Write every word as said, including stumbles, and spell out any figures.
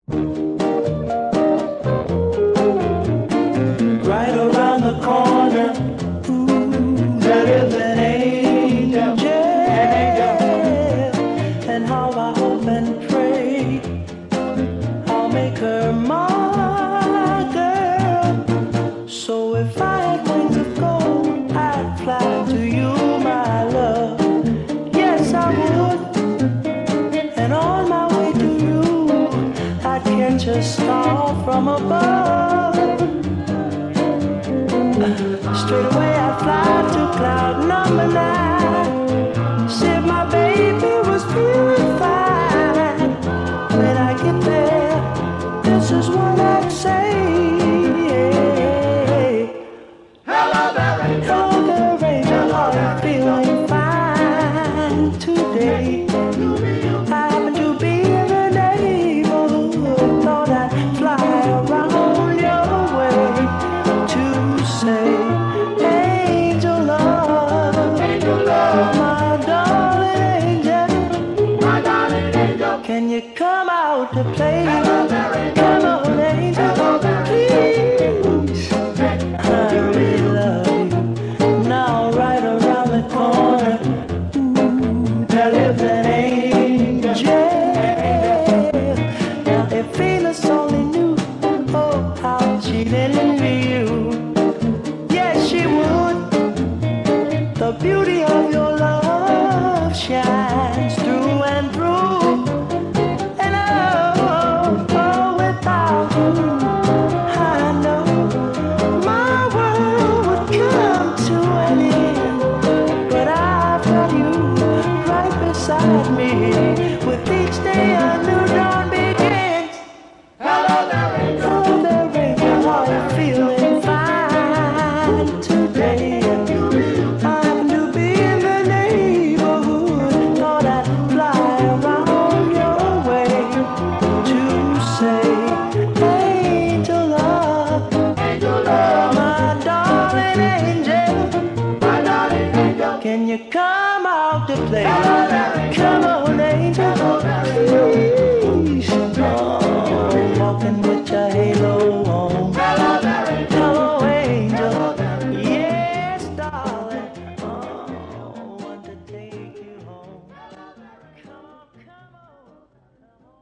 Right around the corner, ooh, there is an angel, yeah. And how I hope and pray I'll make her my girl. So if I had wings of gold, I'd fly to you, my love. Yes, I would. And on my way to you, I'd catch a star from above. Straight away I fly to cloud number nine. Said my baby was feeling fine. When I get there, this is what I'd say. Hello there, Angel. Hello there, Angel. Are you feeling fine today? I happen to be in the neighborhood. Thought I'd fly around your way to say, angel love, angel love, my darling angel, my darling angel, can you come out to play? Hello there, angel. Come on, angel, hello there, please. I really love you. Now right around the corner, ooh, there lives an angel. Now if Venus only knew, oh, how she'd envy you. Yes, she would. The beauty of your love shines through and through. And oh, oh, without you, I know my world would come to an end. But I've got you right beside me. With each day a new dawn begins. Hello there, angel. Hello there, angel. Are you feeling fine today? I happen to be in the neighborhood. Thought I'd fly around your way to say, angel love, angel love, my darling angel, my darling angel, can you come out to play? Come on, angel, please. Oh, walking with your halo